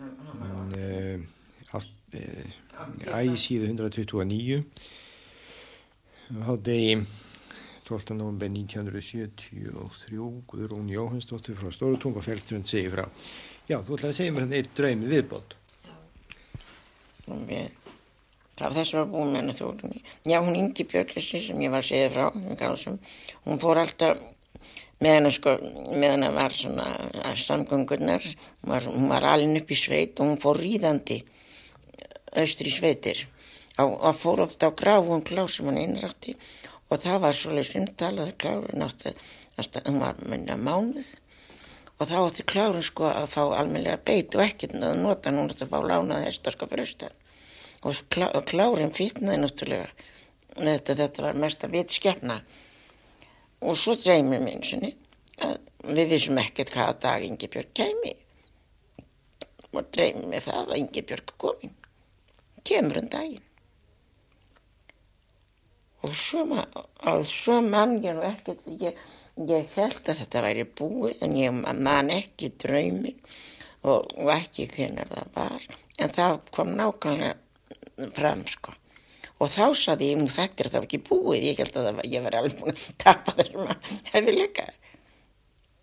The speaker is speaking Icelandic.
Ægisíðu 129 hádegi 12. nóvember 1973 Guðrún Jóhannsdóttir frá Stórutung og Fellströnd segir frá. Já, þú ætlaði að segja mér eitt draumi viðbót. Það þess var búin með henni Þórunni. Já, hún Ingibjörg sem ég var að segja frá, hún fór alltaf með henni var svona samgöngurnar, hún var alin upp í sveit og hún fór ríðandi austur í sveitir og fór ofta á Grafum Klár sem hann innrætti og það var svoleiðis umtalað að Klárinn átti að hún var minna mánuð og þá átti Klárinn að fá almennilega beit og ekkert að nota hún átti að fá lánaði hesta fyrir austan og Klárinn fitnaði náttúrulega þetta var mest að vita skepna og svo dreymir mig einu sinni að við vissum ekkert hvaða dag Ingibjörg kæmi og dreymir mig það að Ingibjörg komin kemur daginn og svo man ég nú ekkert ég held að þetta væri búið en ég man ekki drauminn og ekki hvenær það var en það kom nákvæmlega fram og þá sagði ég þetta er þá ekki búið ég held að ég var alveg búin að tapa þessum hefileika